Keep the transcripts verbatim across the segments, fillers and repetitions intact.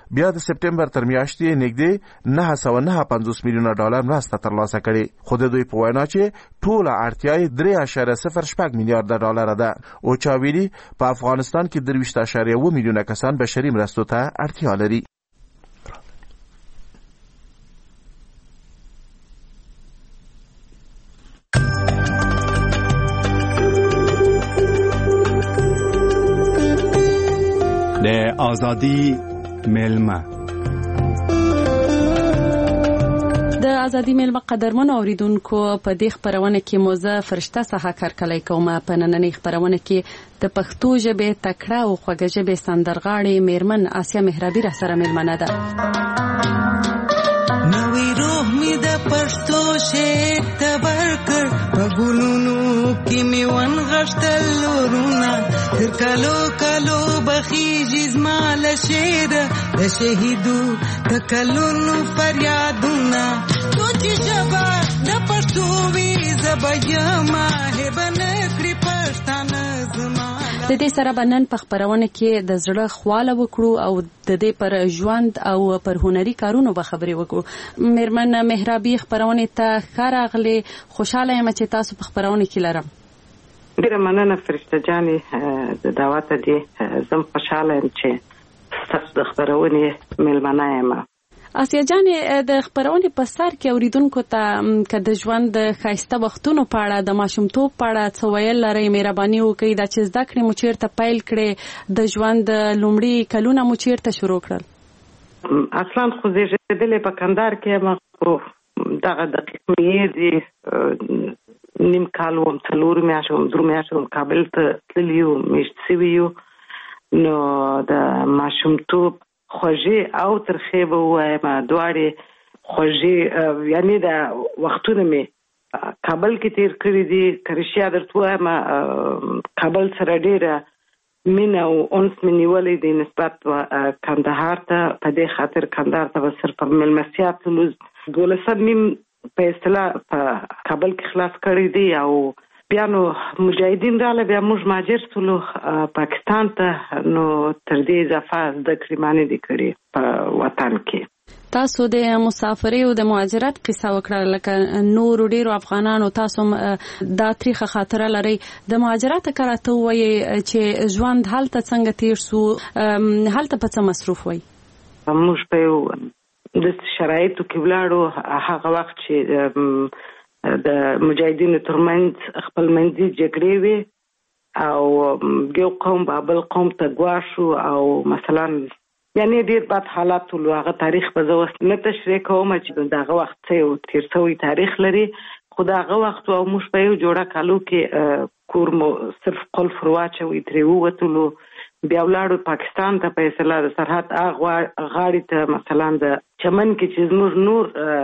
بیا د سپټمبر تر میاشتې نږدې نه سوه نه پنځوس میلیونه ډالر مرسته ترلاسه کړې، خو د دوی په وینا چې ټوله اړتیا یې درې اعشاریه صفر شپږ میلیارده ډالر ده. اوچا ویلي په افغانستان کې درویشت اعشاریه اووه میلیونه کسان بشري مرستو ته اړتیا لري. د آزادی ملمه د ازادي ملمه قدرمن اوریدونکو، په دې خبرونه کې موزه فرشته څخه کارکلای کوم. په نننۍ خبرونه کې د پښتو ژبې تکړه او خوږه ژبې سندرغاړې میرمن آسیا مهرابي را سره ملمنه ده. نوې روح می د پښتو شعر تبر کړ، په ګلونو کې می ون غشتل لورونه، تر کلو کلو بخیږي زما له شعر د شهیدو تکلونو فریادونه. سوچ ژبه د پښتو وي زبه یما هبه نکړي پښتانه زما. د دې سره بنن په خبرونه کې د زړه خواله وکړو او د دې پر ژوند او پر هنري کارونو به خبرې وکړو. میرمن مهرابي خبرونه ته خراغله، خوشاله یم چې تاسو په خبرونه کې لرم. ډیره مننه فرشته جانې د دعوت دي. زم خوشاله یم چې تاسو د خبرونه ملمنه یم. آسیا جانې د خبرونه په سر کې اوریدونکو ته که د ژوند د ښایسته وختونو په اړه د ماشومتوب په اړه څه ویل لرئ، مهرباني وکړئ دا چې زده کړې مو چیرته پیل کړې، د ژوند لومړي کلونه مو چیرته شروع کړل؟ اصلا خو زیږېدلې په کندهار کې یم، خو دغه دقیق مې دي نیم کال وم، څلور میاشتې وم، درې میاشتې وم کابل ته تللي یو، میشت سوي یو. نو د ماشومتوب خوږې او ترخې به ووایم، دواړې خوږې یعنې د وختونه مې کابل کې تیر کړي دي. که رښتیا درته ووایم کابل سره ډېره مینه او انس مې نیولی دی نسبت کندهار ته. په دې خاطر کندهار ته به صرف په مېلمستیا تلو. دولسم میم په اصطلاح په کابل کې خلاص کړی دی او بیا نو مجاهدین رااله، بیا موږ مهاجر شولو پاکستان ته. نو تر دې اضافه زده کړې ما نه دي کړې په وطن کې. تاسو د مسافرۍ او د مهاجرت قصه وکړه، لکه نور ډیرو افغانانو تاسو دا تاریخ خاطره لري. د مهاجرت کړه ته وایي چې ژوند هلته څنګه تیر شو، هلته په څه مصروف وای؟ موږ په یو د شرایطو کې ولاړو. هغه وخت چې د مجاهدینو ترمنځ خپل منځي جګړې وي او یو قوم بل قوم ته ګواښو او مثلا یعنی ډیر بد حالات ولو. هغه تاریخ په زه اوس نه تشریح کوم چې دغه وخت څه یو تیر شوی تاریخ لري، خو دغه وخت او موږ په یو جوړه کالو کې کور مو صرف قلف واچوي، ترې ووتلو. بیا ولاړو پاکستان ته په اصطلاح د سرحد غاړې ته، مثلا د چمن کې چې زموږ نور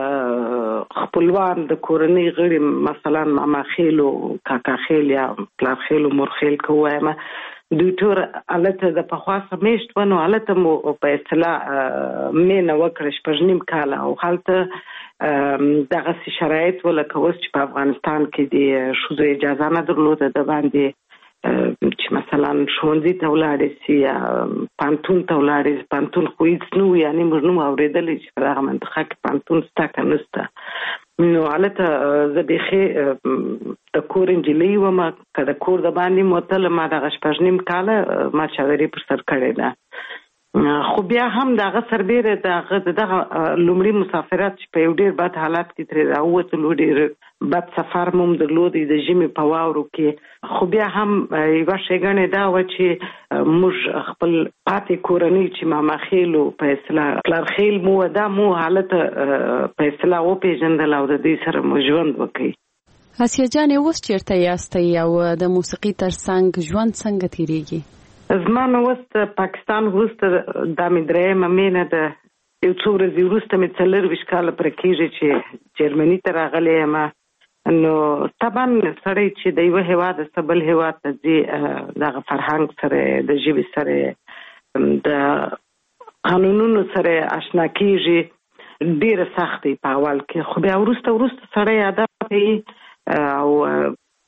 خپلوان د کورنۍ غړي، مثلا ماما خیل او کاکا خیل یا پلار خیل او مور خیل که ووایم، دوی ټول هلته د پخوا څه میشت و. نو هلته مو په اصطلاح مینه وکړه شپږ نیم کاله او هلته دغسې شرایط و لکه اوس چې په افغانستان کې د ښځو اجازه نه درلوده د باندې چې مثلا ښوونځي ته ولاړې سي یا پانتون ته ولاړې سي. پانتون خو هېڅ نه و، یعنې موږ نه مو اورېدلی چې په دغه منطقه کې پانتون شته که نه شته. نو هلته زه بیخي د کور نجلۍ ومه، که د کور د باندې مو تله ما دغه شپږ نیم کاله ما چادري پر سر کړې ده. خو بیا هم دغه سربیره دغه دغه لومړي مسافرت چې په یو ډېر بد حالات کې ترې راووتلو، ډېر بد سفر مو هم درلودی د ژمي په واورو کې. خو بیا هم یوه ښېګڼې دا وه چې موږ خپل پاتې کورنۍ چې ماما خیل و په اصطلاح پلار خیل مو و، دا مو هلته په اصطلاح وپېژندل او د دوی سره مو ژوند وکړي. آسیا جانې اوس چېرته یاستئ او د موسیقي تر څنګ ژوند څنګه تېرېږي؟ زما نو اوس پاکستان وروسته دا مې درېیمه مینه ده. یو څو ورځې وروسته مې څلرویشت کاله پوره کېږي چې جرمني ته راغلی یم. نو طبعا سړی چې د یوه هېواد څخه بل هېواد ته ځي، دغه فرهنګ سره، د ژبې سره، د قانونونو سره اشنا کېږي. ډېره سخت دی په اول کې، خو بیا وروسته وروسته سړی عادت کوي او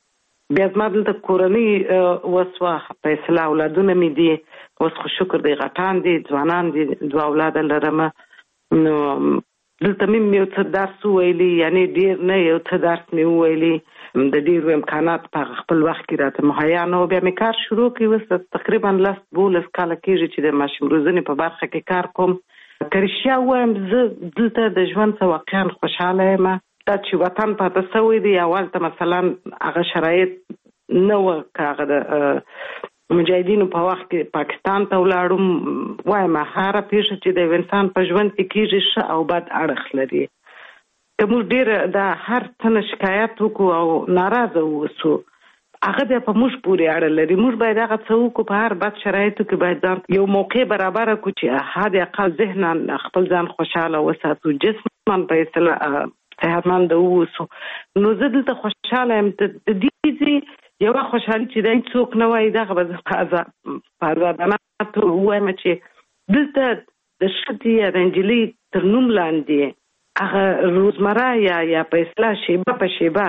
بیا زما دلته کورنۍ وسوه فیصله اولادونه مې دي اوس خو شکر دی غټان دي ځوانان دي دوه اولاده لرم نو دلته مې یو څه درس وویلي یعنی ډېر نه یو څه درس مې وویلي د ډېرو امکانات په خپل وخت کې راته مهیا نه و بیا مې کار شروع کړی اوس تقریبا لس دولس کاله کېږي چې د ماشوم روزنې په برخه کې کار کوم که رښتیا ووایم زه دلته د ژوند څه واقعا خوشحاله یم دا چې وطن پاته سوی دی اول ته مثلا هغه شرایط نه وه که هغه د مجاهدینو په وخت کې پاکستان ته ولاړم وایم هره پیښه چې د یو انسان په ژوند کې کېږي ښه او بد اړخ لري که موږ ډېر د هر څه نه شکایت وکړو او ناراضه واوسو هغه بیا په موږ پورې اړه لري موږ باید هغه څه وکړو په هر بد شرایطو کې باید ځان یو موقع برابره کړو چې حد اقل ذهنا خپل ځان خوشحاله وساتو جسما په اصطلاح صحتمند واوسو نو زه دلته خوشحاله یم د دې یوه خوشحالي چې دی څوک نه وایي دغه به زه په ازادانه توګه ووایم چې دلته د ښځې یا د نجلۍ تر نوم لاندې هغه روزمره یا یا په اصطلاح شیبه په شیبه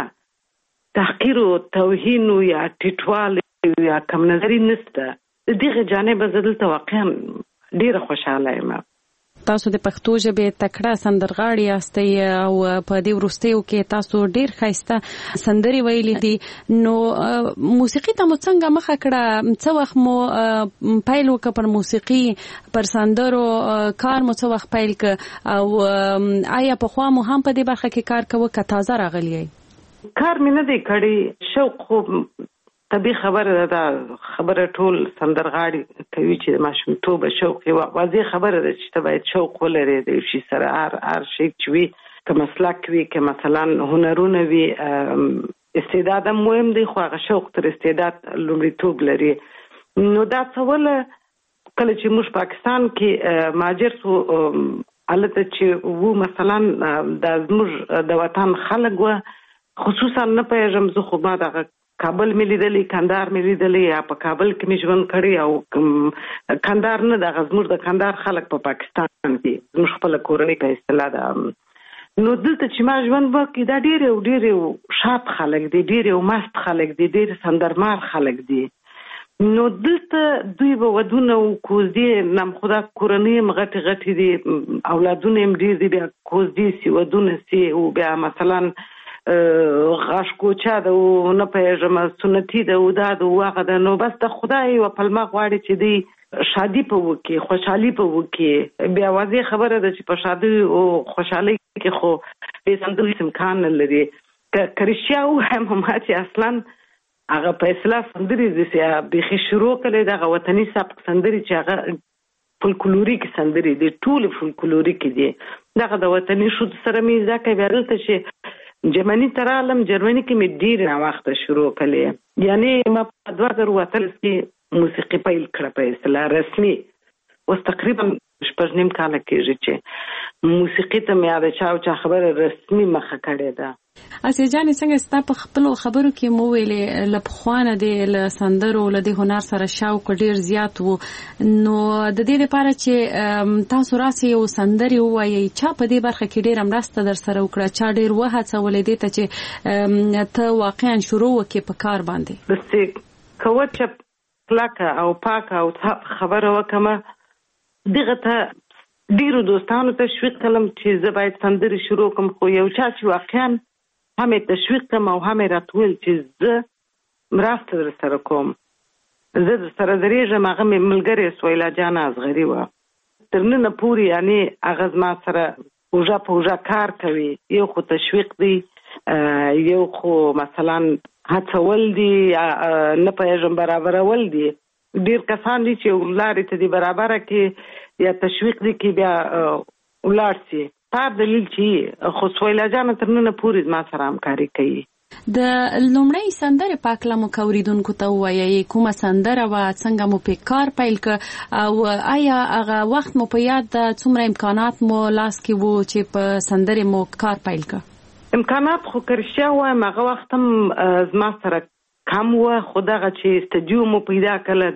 تحقیر او توهین یا ټیټوالی یا کم نظري نشته د دغې جانبه زه دلته واقعا ډېره خوشحاله یم تاسو د پښتو ژبې تکړه سندرغاړي یاستئ او په دې وروستیو کې تاسو ډېر ښایسته سندرې ویلي دي نو موسیقي ته مو څنګه مخه کړه څه وخت مو پیل وکړه پر موسیقي پر سندرو کار مو څه وخت پیل کړ او آیا پخوا مو هم په دې برخه کې کار کوه که تازه راغلی یې کار مې نه دی کړی شوق خو طبیعي خبره ده خبره ټول سندرغاړي کوي چې د ماشومتوبه شوق یې واضح خبره ده چې ته باید شوق ولرې د یو شي سره هر هر شی چې وي که مسلک وي که مثلا هنرونه وي استعداد هم مهم دی خو هغه شوق تر استعداد لومړیتوب لري نو دا څه وله کله چې موږ پاکستان کې مهاجر سو هلته چې وو مثلا دا زموږ د وطن خلک وه خصوصا نه پوهېږم زه خو ما دغه کابل مې لیدلی کندهار مې لیدلی یا په کابل کې مې ژوند کړی او کندهار نه دغه زموږ د کندهار خلک په پاکستان کې زموږ خپله کورنۍ په اصطلاح ده نو دلته چې ما ژوند وکړي دا ډېر یو ډېر یو شاد خلک دي ډېر یو مست خلک دي ډېر سندرمار خلک دي نو دلته دوی به ودونه او کوزدې نم خدا کورنۍ هم غټې غټې دي اولادونه هم ډېر دي بیا کوزدې سي ودونه سي او بیا مثلا غاشکوچا ده او نه پوهېږم سنتي ده او دا ده او هغه ده نو بس د خدای یوه پلمه غواړي چې دوی شادي په وکړي خوشحالي په وکړي بیا واضح خبره ده چې په شادي او خوشحالۍ کې خو بې سندرو هېڅ امکان نه لري که رښتیا ووایم ما چې اصلا هغه په اصطلاح سندرې داسې بیخي شروع کړی دغه وطني سبک سندرې چې هغه فولکلوریک سندرې دي ټولې فولکلوریک دي دغه د وطني ښځو سره مې زده کړی بیا دلته چې جرمني ته رالم جرمني کې مې ډېر ناوخته شروع کړې یعنې ما په دوه زره اتلس کې موسیقي پیل کړه په اصطلاح رسمي اوس تقریبا شپږ نیم کاله کېږي چې موسیقي ته مې د چا او چا خبره رسمي مخه کړې ده اسیه جانې څنګه ستا په خپلو خبرو کې مو ویلې له پخوا نه دې له سندرو له دې هنر سره شوق ډېر زیات و نو د دې لپاره چې تاسو راسئ یو سندرې ووایئ چا په دې برخه کې ډېره مرسته در سره وکړه چا ډېر وهڅولې دې ته چې ته واقعا شروع وکړې په کار باندې داسې که وچه کلکه او پاکه او خبره وکړمه دغه ته ډېرو دوستانو تشویق کړم چې زه باید سندرې شروع کړم خو یو چا چې واقعا هم تشویق کړم او هم راته ویل چې زه مرسته در سره کوم زه در سره درېږم هغه مې ملګرې سویلا جان اصغري وه تر ننه پورې یعنې هغه زما سره اوږه په اوږه کار کوي یو خو تشویق دی یو خو مثلا هڅول دي نه پوهېږم برابرول دي ډېر کسان دي چې لارې ته دي برابره کې یا تشویق دي کې بیا ولاړ سي هر دلیل چې خو سویلا جان تر ننه پورې زما سره همکاري کوي د لومړۍ سندرې په هکله مو که اورېدونکو ته ووایئ کومه سندره وه څنګه مو پې کار پیل کړ او آیا هغه وخت مو په یاد ده څومره امکانات مو لاس کې وو چې په سندرې مو کار پیل کړ امکانات خو که رښتیا ووایم هغه وخت هم زما سره کم وه خو دغه چې استدیو مو پیدا کړله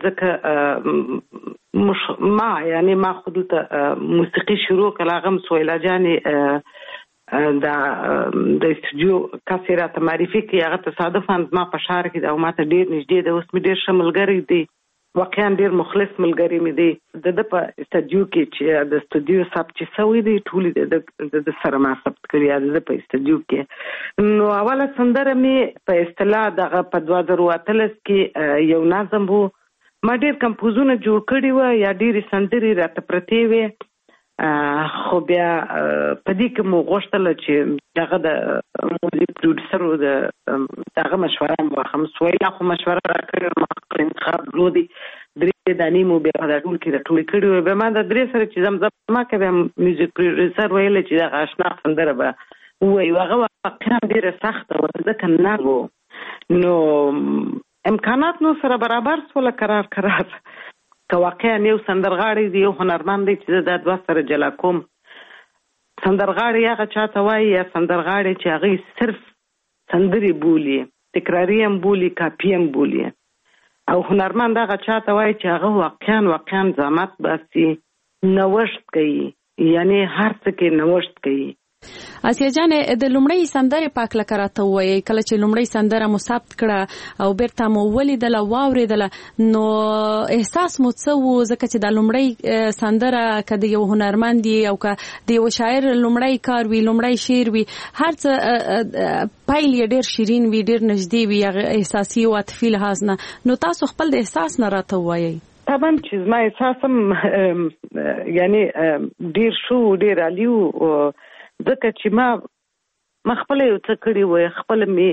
ځکه ما یعنی ما خود ته موسیقي شروع کړه هغه سویلا جانې دا د استودیو کاسې راته معرفي کړي هغه تصادفاً زما په ښار کې ده او ماته ډېر نږدې ده. اوس مې ډېر ښه ملګری دی، واقعا ډېر مخلص ملګری مې دی. د ده په استودیو کې چې د استودیو ثبت چې شوی دی ټولې د سره ما ثبت کړي د ده په استودیو کې. نو اوله سندره مې په اصطلاح دغه په دوه زره اتلس کې یو نظم و. ما ډېر کمپوزونه جوړ کړي وه یا ډېرې سندرې راته پرتې وې، خو بیا په دې کې مو غوښتله چې دغه د موزیک پروډوسرو د دغه مشوره مو واخلم. سویلا خو مشوره راکړې وه، ما انتخاب درلودې، درې دانې مو بیا په دا ټول کې راټولې کړې وې. بیا ما د درې سره چې زمزمه کوي بیا میوزیک پروډوسر ویله چې دغه اشنا سندره به ووایي. هغه واقعا ډېره سخته وه ځکه نر و، نو امکانات نو سره برابر سوله قرار قرار که واقعا یو سندرغاړی دی، یو هنرمند دی چې دا دوه سره جلا کوم. سندرغاړی هغه چاته وایي یا سندرغاړی چې هغې صرف سندرې بولي، تکراري هم بولي، کاپي هم بولي، او هنرمند هغه چاته وایي چې هغه واقعا واقعا زحمت باسي، نوښت کوي، یعنی هر څه کې نوښت کوي. اسیا جان د لومړی سندره پاک لکه راته وایي کله چې لومړی سندره مو ثبت کړه او بیرته مو ولیدله واورېدله نو احساس مو څه و؟ ځکه چې دا لومړی سندره که د یو هنرمند او که د یو شاعر لومړی کار وي، لومړی شعر وي، هر څه پیل یې ډېر شیرین وي، ډېر نږدې وي احساسي او عاطفي لحاظ نه. نو تاسو خپل د احساس نه راته وایي. طبعا چې زما احساس هم یعنی ډېر شو، ډېر عالي و، ځکه چې ما ما خپل یو څه کړي وای، خپل مې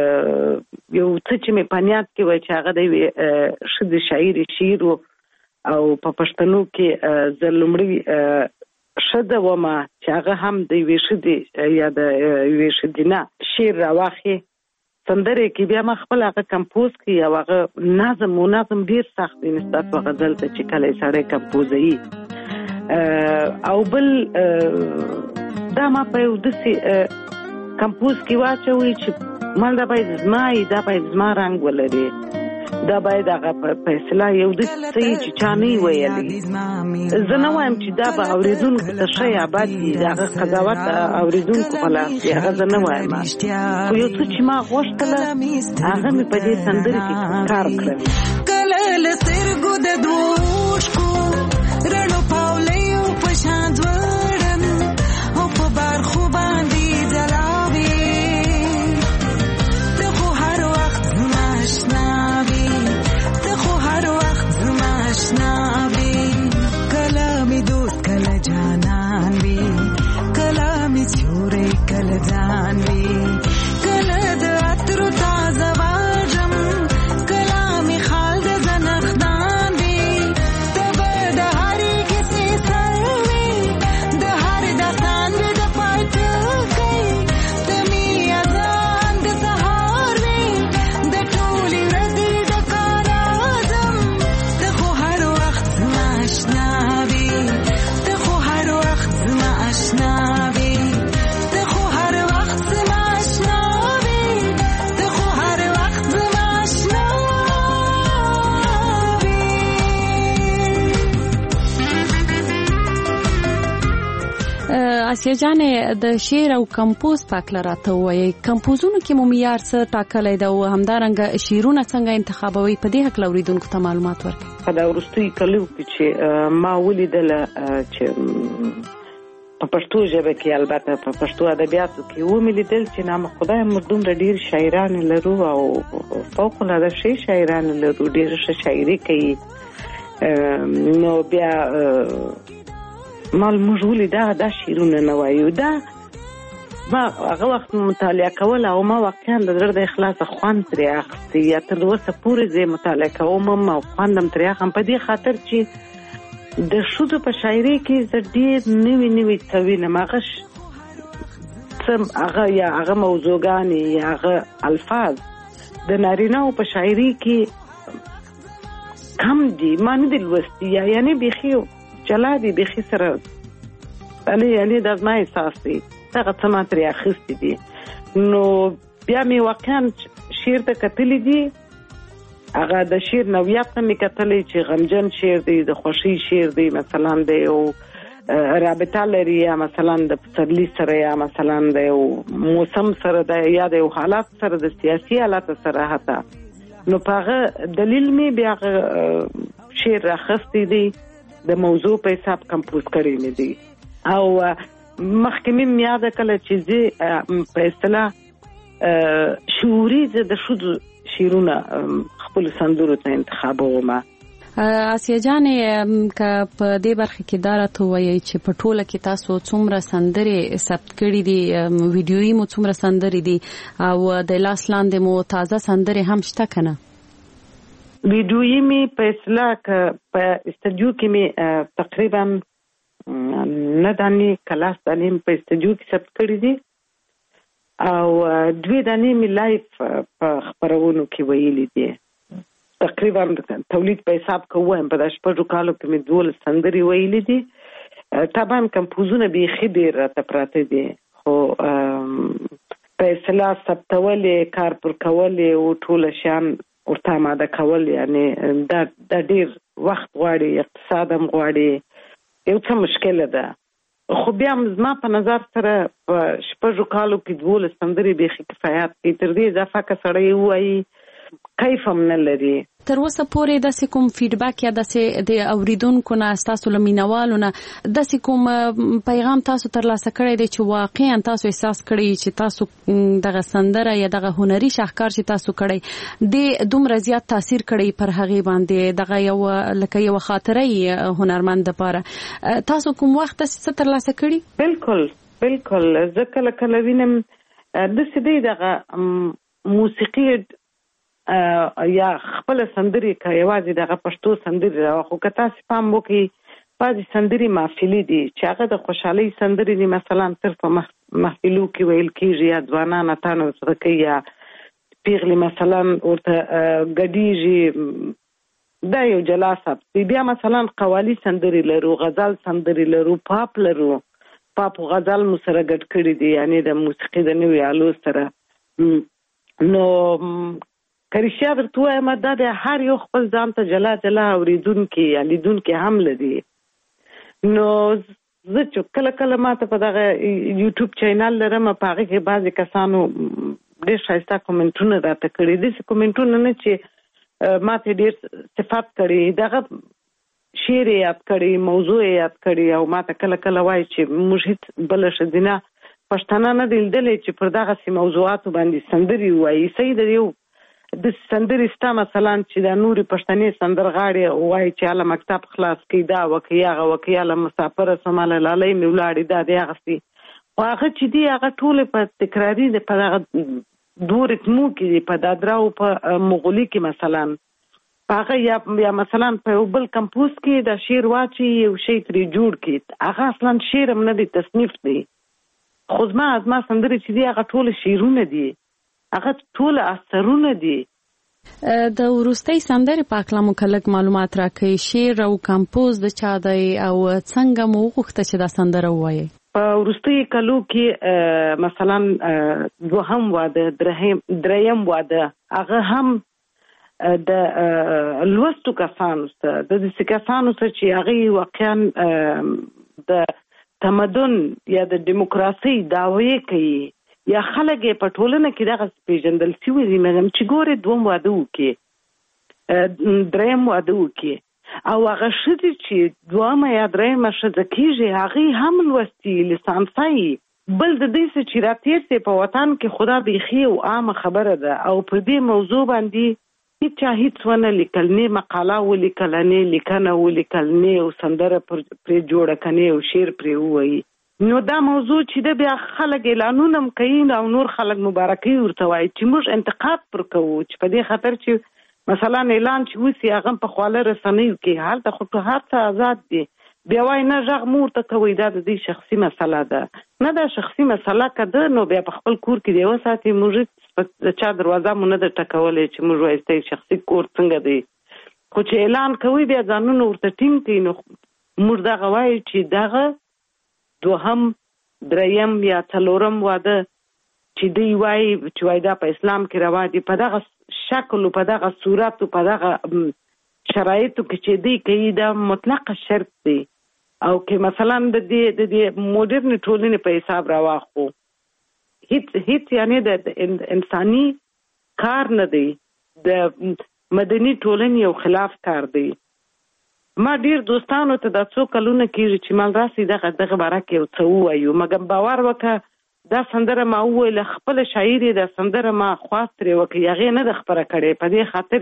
یو څه چې مې په نیت کې وای چې هغه د یوې ښځې شاعري شعر و او په پښتنو کې زه لومړی ښځه ومه چې هغه هم د یوې ښځې یا د یوې ښځینه شعر راواخلي. سندرې کې بیا ما خپل هغه کمپوز کړي او هغه نظم و نظم ډېر سخت دی نسبت په غزل ته چې کله یې سړی کمپوزوي. او بل دا ما په یو داسې کمپوز کې واچوي چې مال دا باید زما وي، دا باید زما رنګ ولري، دا باید هغه په اصطلاح یو داسې څه وي چې چا نه وي ویلی. زه نه وایم چې دا به اورېدونکو ته ښه یا بد وي، د هغه قضاوت اورېدونکو په لاس وي، هغه زه نه وایم. خو یو څه چې ما غوښتله هغه مې په دې سندرې کې کار کړی. کله له سترګو د دوو شپو رڼو پاولیو په شان ځوړم او په برخو باندې ځلاوي. ته خو هر وخت زما اشنا وي، ته خو هر وخت زما اشنا وي. کله مې دوست کله جانان وي، کله مې سیوری کله ځان وي. کله د عطرو تازه واجم، کله مې خال د زنخدان وي. ته به د هرې کیسې سر وي، د هر داستان مې د پای ټکی. ته مې اذان د سهار وي، د ټولې ورځې د کار اعظم. ته خو هر وخت زما اشنا وي، ته خو هر وخت زما اشنا وي، ته خو هر وخت زما اشنا وي، ته خو هر وخت زما اشنا وي. اسیا جان د شعر او کمپوز پاکله راته وایي کمپوزونو کې مو معیار څه ټاکلی ده او همدارنګه شعرونه څنګه انتخابوي؟ په دې هکله اورېدونکو ته معلومات ورکړئ. په دا وروستیو کلو کې چې ما ولیدله چې په پښتو ژبه کې البته په پښتو ادبیاتو کې ومې لیدل چې نام خدای موږ دومره ډېر شاعران لرو او فوق العاده ښې شاعران لرو، ډېره ښه شاعري کوي. نو بیا مال موږ ولې دا دا شعرونه نه وایو. دا ما هغه وخت مطالعه کوله او ما واقعا د زړه د اخلاصه خوند ترې اخیستی، یا تر اوسه پورې زه مطالعه کوم او خوند هم ترې اخلم، په دې خاطر چې د ښځو په شاعري کې زه ډېر نوي نوي څه وینم. هغه څه هغه یا هغه موضوعګانې یا هغه الفاظ د نارینه‌و په شاعري کې کم دي، ما نه دي لوستي، یا یعنې بیخي جلا دي، بیخي سره یعنې دا زما احساس دی، هغه څه ما ترې اخیستي دي. نو بیا مې واقعا شعر ته کتلي دي، هغه د شعر نوعیت ته مې کتلی چې غمجن شعر دی، د خوښۍ شعر دی مثلا دی، او رابطه لري یا مثلا د پسرلی سره یا مثلا د یو موسم سره د یا د یو حالات سره د سیاسي حالات سره حتی نو پاغه دلیل می بیا شعر راخستی دی د موضوع په حساب کمپوز کړی می دی او مخکې می یاد کړل چې زه په اصطلاح شعوري د شود شیرونه خپل سندرو ته انتخابوم. آسیا جانې که په دې برخه کې دا راته ووایئ چې په ټوله کې تاسو څومره سندرې ثبت کړي دي، ویډیویي مو څومره سندرې دي او د لاس لاندې مو تازه سندرې هم شته که نه؟ ویډیویي مې په اصطلاح که په استودیو کې مې تقریبا نه دانې که لاس دانې په استودیو کې ثبت کړي دي او دوې دانې مې لایف په خپرونو کې ویلي دي. تقریبا تولید په حساب کوم په د شپږو کالو کې مې دولس سندرې ویلي دي. طبعا کمپوزونه بیخي ډېر راته پراته دي خو په اصطلاح ثبتولې کار پر کولې او ټوله شیان ورته اماده کول یعنې دا دا ډېر وخت غواړي، اقتصاد هم غواړي، یو څه مشکله ده خو بیا زما په نظر سره په شپږو کالو کې دولس سندرې بیخي کفایت کوي. تر دې اضافه که سړی ووایي کیف هم نه لري. تر اوسه پورې داسې کوم فیډبک یا داسې د اوریدونکو نه ستاسو له مینوالو نه داسې کوم پیغام تاسو ترلاسه کړی دی چې واقعا تاسو احساس کړی چې تاسو دغه سندره یا دغه هنري شاهکار چې تاسو کړی د دومره زیات تاثیر کړی پر هغې باندې دغه یو لکه یو خاطره هنرمند دپاره تاسو کوم وخت څه ترلاسه کړي؟ بالکل بالکل زه کله کله وینم داسې دی دغه موسیقي یا خپل سندري که یوازې دغه پښتو سندري راو خو که تاسو پام وکړئ بعضې سندري محفلي دي چې هغه د خوشحالۍ سندري دي، مثلا صرف په محفلو کې ویل کېږي یا ځوانان اتڼ ورسره کوي یا پیغلې مثلا ورته ګډېږي، دا یو جلا سبک دی. بیا مثلا قوالي سندري لرو، غزل سندري لرو، پاپ لرو، پاپ او غزل مو سره ګډ کړي دي یعنې د موسیقي د نوي آلو سره. نو که رښتیا درته ووایم دا د هر یو خپل ځان ته جلا جلا اورېدونکي یا لیدونکي هم لري. نو زه چې کله کله ما ته په دغه یوټیوب چینل لرم په هغې کې بعضې کسانو ډېر ښایسته کومنټونه راته کړي، داسې کومنټونه نه چې ما ته ډېر صفت کړي، دغه شعر یې یاد کړي، موضوع یې یاد کړي او ما ته کله کله وایي چې موږ هېڅ بله ښځینه پښتانه نه دي لیدلې چې پر دغسې موضوعاتو باندې سندرې ووایي. صحیح د یو د سندرې ستا مثلا چې د نورې پښتنې سندرغاړې وایي چې هله مکتب خلاص کړي دا وکړي هغه وکړي هله مسافره شوم هله لالۍ مې ولاړې دا دی هغسې خو هغه چې دي هغه ټولې په تکراري دي په دغه دوه ریتمو کې دي په دادرا او په مغولي کې مثلا هغه یا یا مثلا په یو بل کمپوز کې د شعر واچي یو شی ترې جوړ کړي هغه اصلا شعر هم نه دی تصنیف دی خو زما زما سندرې چې دي هغه ټوله شعرونه دي هغه ټول اثرونه دي. د وروستۍ سندرې په هکله مو که لږ معلومات راکړئ، شعر او کمپوز د چا دی او څنګه مو وغوښته چې دا سندره ووایئ؟ په وروستیو کلو کې مثلا دوهم واده دریم واده هغه هم د لوستو کسانو سره د داسې کسانو سره چې هغوی واقعا د تمدن یا د دیموکراسۍ دعوې کوي یا خلک یې په ټولنه کې دغه پېژندل شوي دي مګم چې ګورې دوم واده وکړي دریم واده وکړي او هغه ښځې چې دوهمه یا دریمه ښځه کېږي هغې هم لوستي لیسانسه یي بل د دې څه چې راتېر سي په وطن کې خدا بیخي او عامه خبره ده او په دې موضوع باندې هیچا هیڅ ونه لیکل، نه مقاله ولیکل، نه لیکنه ولیکل، نه او سندره پرې جوړه کنه او شعر پرې ووایي. نو دا موضوع چې د بیا خلک اعلانونه هم کوي او نور خلک مبارکي ورته وایي چې موږ انتقاد پر کوو چې په دې خاطر چې مثلا اعلان چې وسي هغه په خواله رسنیو کې هلته خو په هر څه آزاد دي بیا وایي نه غږ مو ورته کوئ دا د دې شخصي مسله ده نه دا شخصي مسله که ده نو بیا په خپل کور کې دی وساتي موږ د چا دروازه مو نه ده ټکولی چې موږ وایي ستا شخصي کور څنګه دی خو چې اعلان کوي بیا ځانونه ورته ټینګ کوي نو موږ دغه وایو چې دغه دوهم دریم یا څلورم واده چې دوی وایي چې وایي دا په اسلام کې روا دي په دغه شکل او په دغه صورت او په دغه شرایطو کې چې دوی کوي دا مطلق شرک دی او که مثلا د دې د دې موډرن ټولنې په حساب راواخو هیڅ هیڅ یعنی د انساني کار نه دی، د مدني ټولنې یو خلاف کار دی. ما ډیر دوستانو ته د څو کلونه کېږي چې مال راسي دغه دغه باره کې یو څه ووایو، مګر باور وکړه دا سندره ما وویله خپله شاعر یې دا سندره ما خواست ترې وکړي، هغې نه ده خپره کړې په دې خاطر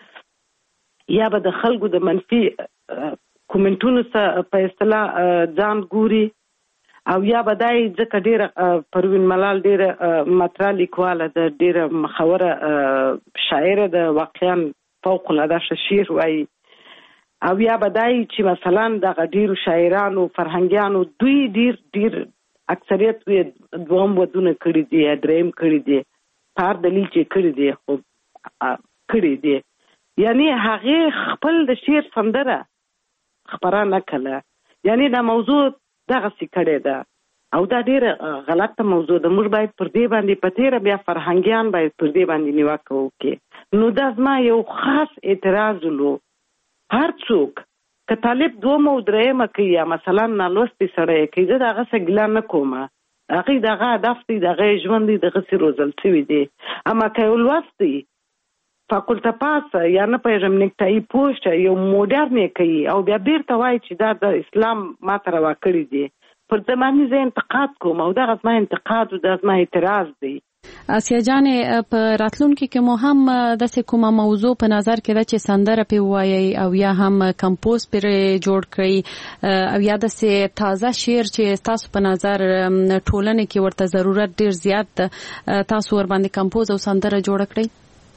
چې یا به د خلکو د منفي کومنټونو څخه په اصطلاح ځان ګوري، او یا به دا یې ځکه ډېره پروین ملال ډېره مطرح لیکواله ده، ډېره مخوره شاعره ده، واقعا فوق العاده ښه شعر وایي، او یا به دا یې چې مثلا دغه ډېرو شاعرانو فرهنګیانو دوی ډېر ډېر اکثریت یې دوهم ودونه کړي دي یا دریم کړي دي، په هر دلیل چې کړي دي خو کړي دي، یعنی هغې خپل د شعر سندره خپره نه کړله، یعنی دا موضوع دغسې کړې ده او دا ډېره غلطه موضوع ده. موږ باید پر دې باندې په تېره بیا فرهنګیان باید پر دې باندې نیوکه وکړي. نو دا زما یو خاص اعتراض ولو، هر څوک که طالب دومه او درېیمه کوي یا مثلا نالوستې سړی کوي، زه د هغه څه ګیله نه کومه، هغې د هغه هدف دی، د هغه ژوند دی، دغسې روزل شوي دي. اما که یو لوست دی فاکولته پاسه یا نه پوهېږم نیکټایي پوسټه یو موډرن یې کوي او بیا بیرته وایي چې دا د اسلام ما ته روا کړي دي، پر ده باندې زه انتقاد کوم او دغه زما انتقاد او دا زما اعتراض دی. آسیا جانې په راتلونکي کې مو هم داسې کومه موضوع په نظر کې ده چې سندره پې ووایئ او یا هم کمپوز پرې جوړ کړئ او یا داسې تازه شعر چې ستاسو په نظر ټولنې کې ورته ضرورت ډېر زیات ده، تاسو ورباندې کمپوز او سندره جوړه کړئ؟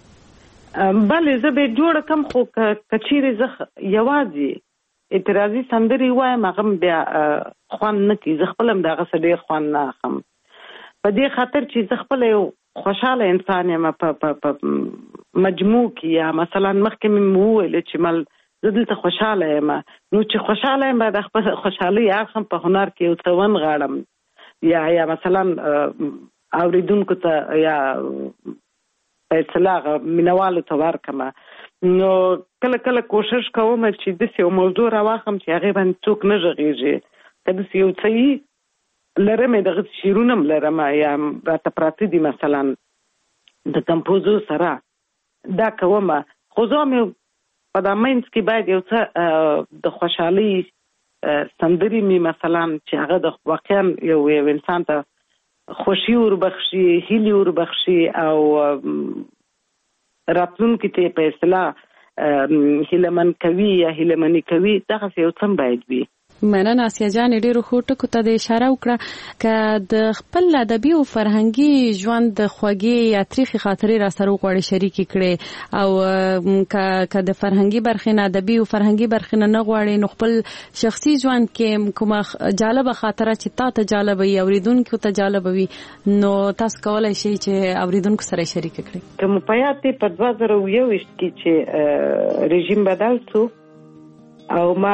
بلې زه به جوړه کم، خو که چیرې زه یوازې اعتراضي سندرې ووایم هغه بیا خوند نه کوي، زه خپله هم د هغه څه ډېر خوند نه اخلم، په دې خاطر چې زه خپله یو خوشحاله انسان یم په مجموع کې، یا مثلا مخکې مې وویل چې مل زه دلته خوشحاله یم، نو چې خوشحاله یم باید خپل خوشحالۍ اخم په هنر کې یو څه ونغاړم، یا یا مثلا اورېدونکو ته یا په اصطلاح مینوالو ته ورکړم. نو کله کله کوشش کوم چې داسې یو موضوع راواخلم چې هغې باندې څوک نه غږېږي، که داسې یو څه یي لرم یې دغه شعرونه هم لرم یا راته پراته دي مثلا د کمپوزو سره دا کوم، خو زه مې په دا منځ کې باید یو څه د خوشحالۍ سندرې مې مثلا چې هغه د واقعا یو یو انسان ته خوشي وربخشي، هیلې وربخشي او راتلونکي ته په اصطلاح هیلهمن کوي یا هیلهمني کوي، دغسې یو څه باید وي. مننه آسیا جانې، ډېرو ښو ټکو ته د اشاره وکړه. که د خپل ادبي او فرهنګي ژوند د خوږې یا تریخې خاطرې را سره وغواړې شریکې کړې، او که د فرهنګي برخې نه ادبي او فرهنګي برخې نه نه غواړې، نو خپل شخصي ژوند کې کومه جالبه خاطره چې تا ته جالبه وي، اورېدونکو ته جالبه وي، نو تاسو کولی شئ چې اورېدونکو سره شریکه کړئ. که مو په یاد دی په دوه زره اووه ویشت کې چې رژیم بدل شو او ما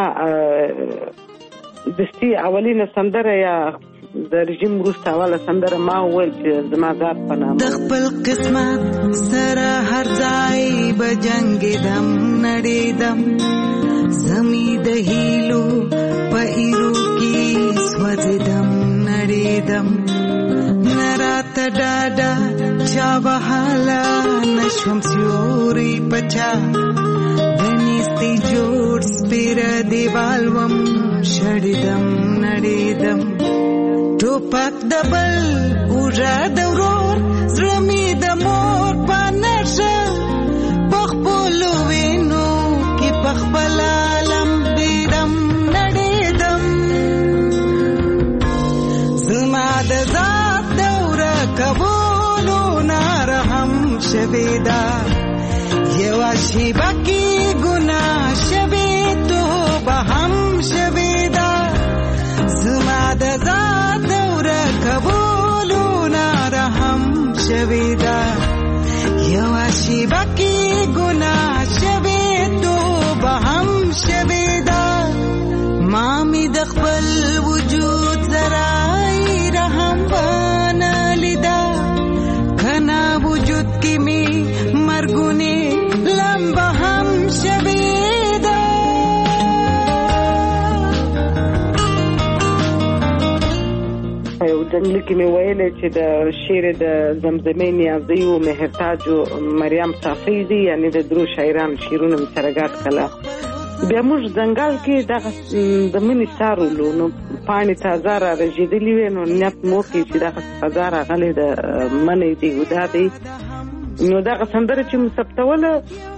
دستي اولینه سندره یا د رژیم وروسته اوله سندره ما وویل چې زما ذات په نامه د خپل قسمت سره هر ځای به جنګېدم نړېدم، زمي د هیلو په ایرو کې سوځېدم نړېدم، نه راته ډاډه چا به حاله نشوم سیوري پچا دنیستی جوړ سپیره دیوال وم شړېدم نړېدم، ټوپک د بل اوږه د ورور زړه مې د مور په نشه په خپلو وینو کې په خپله لمبېدم نړېدم، زما د ذات دوره کولو نارهم شوې ده، یوه شیبه کې ګناه شوې توبه هم شوې ده، زما د ذات دوره کولو نارهم شوې ده، یوه شیبه کې ګناه شوې توبه هم شوې ده، ما مې د خپل وجود ذرای رحم ونه لیده، کنا وجود کې مې مرګونې لمبه هم ځنګلي کې مې ویلې چې د شعر د زمزمې نیازي او مهرتاج او مریم صافی دي، یعنی د درو شاعرانو شعرونه مې سره ګډ کړل. بیا موږ ځنګل کې دغه د مني سارولو نو پاڼې تازه را رژېدلې وې، نو نیت مو وکړ چې دغه فضا راغلې د مني دی ودا دی. نو دغه سندره چې مو ثبتوله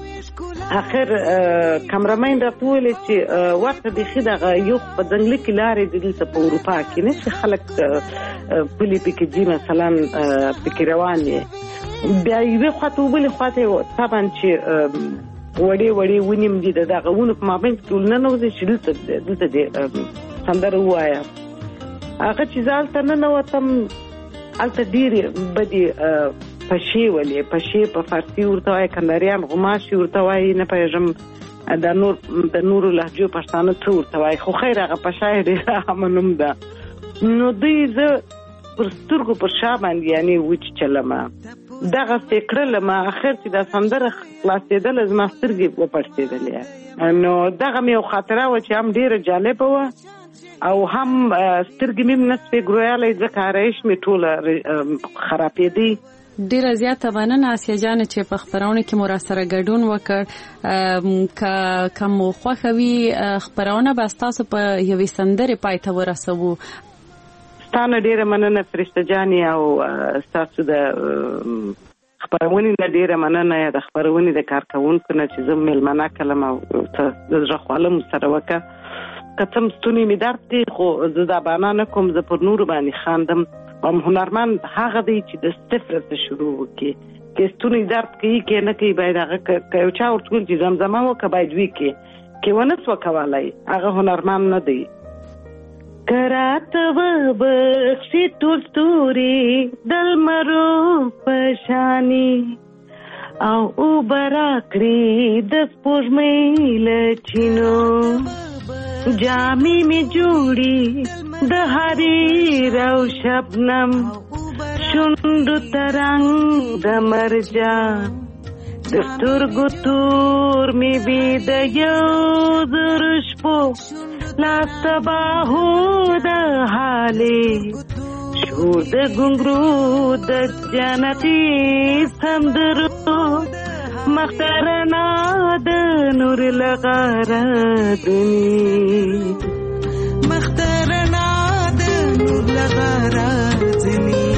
اخر کامرامین راته وویل چې ورته بیخي دغه یو په ځنګلي کې لارې دي دلته په اروپا کې نه چې خلک پلي پکې ځي مثلا پکې روان یې. بیا یوې خواته وبلې خواته طبعا چې وړې وړې ونې م دي د دغه ونو په مابین کې ټول ننوځي چې دلته دلته دې سندره ووایه. هغه چې زه هلته ننوتم هلته ډېرې بدې پشې ولې پشې په فارسي ورته وایي، کنداریان غوماشي ورته وایي، نه پوهېږم د نور د نورو لهجو پښتانه څه ورته وایي، خو خیر هغه پشه یې ډېره عامه نوم ده. نو دوی زه پر سترګو پر شا باندې یعنې وچیچلمه دغسې کړلمه. اخر چې دا سندره خلاصېدله زما سترګې وپړسېدلې. نو دغه مې یو خاطره وه چې هم ډېره جالبه وه او هم سترګې مې نصفې ګرویالی ځکه آرایش مې ټوله خرابېدی. ډیره زیاته مننه آسیا جان چې په خبرونه کې مو را سره ګډون وکړ. که کوم خوښه وي خبرونه به تاسو په یوې سندرې پای ته ورسوو. ستانه ډیره مننه فرشته جانې او تاسو د خبرونې نه ډیره مننه یا د خبرونې د کارکونکو نه چې زه میلمانه کړم او د زړه خواله مو سره وکړه. که څه ستونی مې درد دی خو زه دا بهانه نه کوم، زه پر نورو باندې خاندم. هم هنرمند هغه دی چې د صفر څخه شروع وکړي، که ستونی درد کوي که نه کوي باید هغه که یو چا ورته ویل چې زمزمه وکړه باید وي کې که ونه سوه کولی هغه هنرمند نه دی. که راته وبخښي ټول ستوري د لمرو په شانې او اوبه راکړي د سپوږمۍ له چینو، جامې مې جوړي د حریر او شبنم، شونډو ترنګ د مرجان، د سترګو تور مې وي د یو زر شپو، لاس تباهو د حالې شور د ګونګرو د جنتي سندرو، مخترنا د نور لغاراتنی، مخترنا د نور لغاراتنی،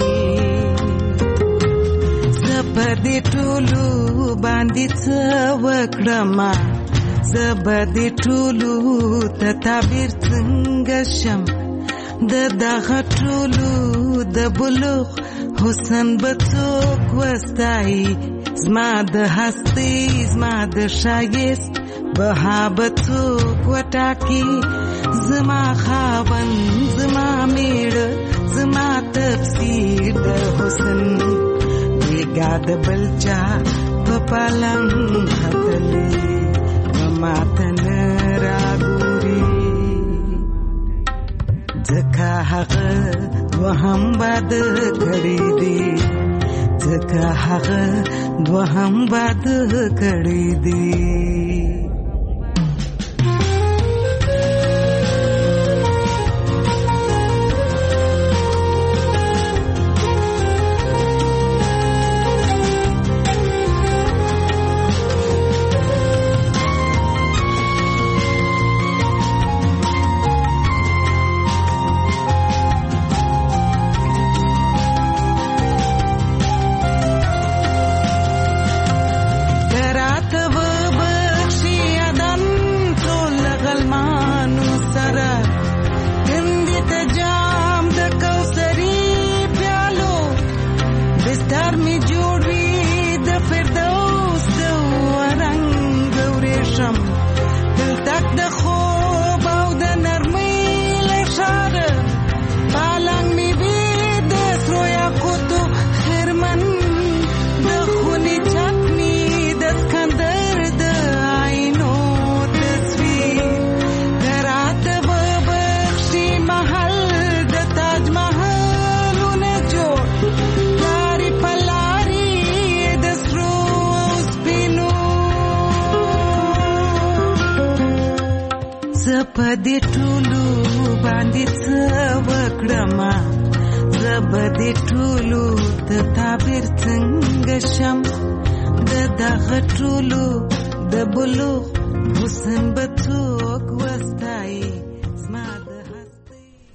زبر دې ټولو باندې څه وکړمه، زبر دې ټولو ته تعبیر څنګه شم، د دغه ټولو د بلوغ حسن به څوک وستایي، زما د هستی زما د ښایست بها به څوک وټاکي، زما خاوند زما میړه زما تفسیر د حسن، بیګا د بل چا په پالنګ ختلې په ماته نه راګوري، ځکه هغه دوهم واده کړی دی، ځکه هغه دوهم واده کړی دی. دې ټولو باندې څه وکړمه، زبدې ټولو د تعبیر څنګه شم د دغه ټولو د بلوغ حسن به څوک وست